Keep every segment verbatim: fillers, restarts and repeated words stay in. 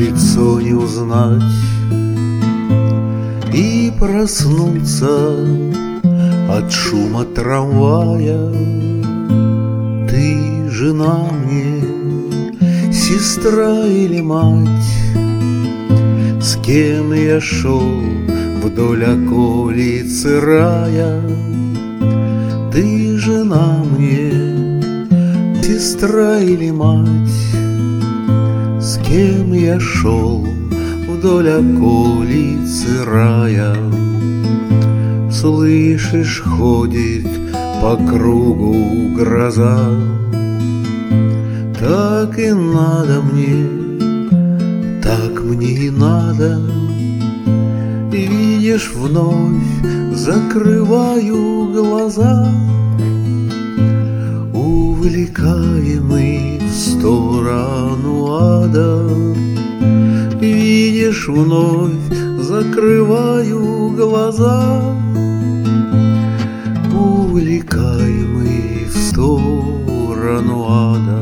лицо не узнать и проснуться от шума трамвая. Ты жена мне, сестра или мать? С кем я шел вдоль околицы рая? Ты жена мне, сестра или мать? С кем я шел вдоль околицы рая? Слышишь, ходит по кругу гроза. Так и надо мне, так мне и надо. Видишь, вновь закрываю глаза, увлекаемый в сторону ада. Видишь, вновь закрываю глаза, увлекаемый в сторону ада.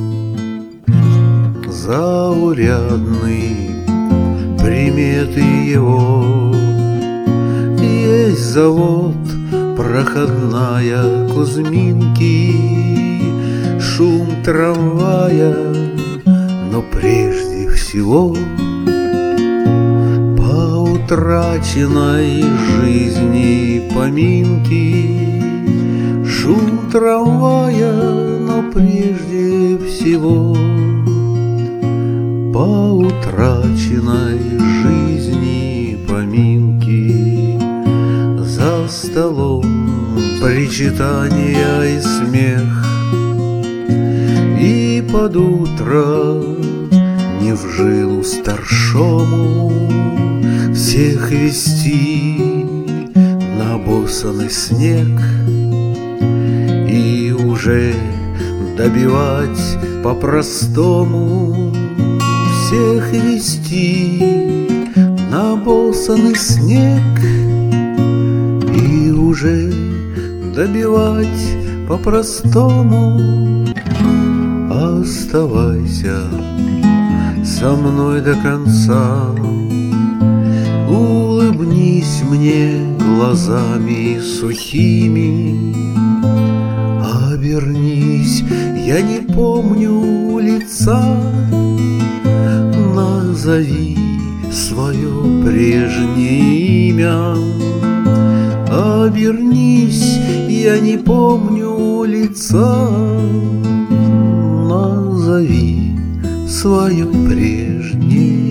Заурядный приметы его, есть завод, проходная Кузьминки, шум трамвая, но прежде всего по утраченной жизни поминки. Шум трамвая, но прежде всего по утраченной жизни поминки. За столом причитания и смех, и под утро не в жилу старшому всех вести на босаный снег. И уже добивать по-простому всех вести на босаный снег. И уже добивать по-простому. Оставайся со мной до конца, улыбнись мне глазами сухими, обернись, я не помню лица, назови свое прежнее имя. Обернись, я не помню лица, назови свое прежнее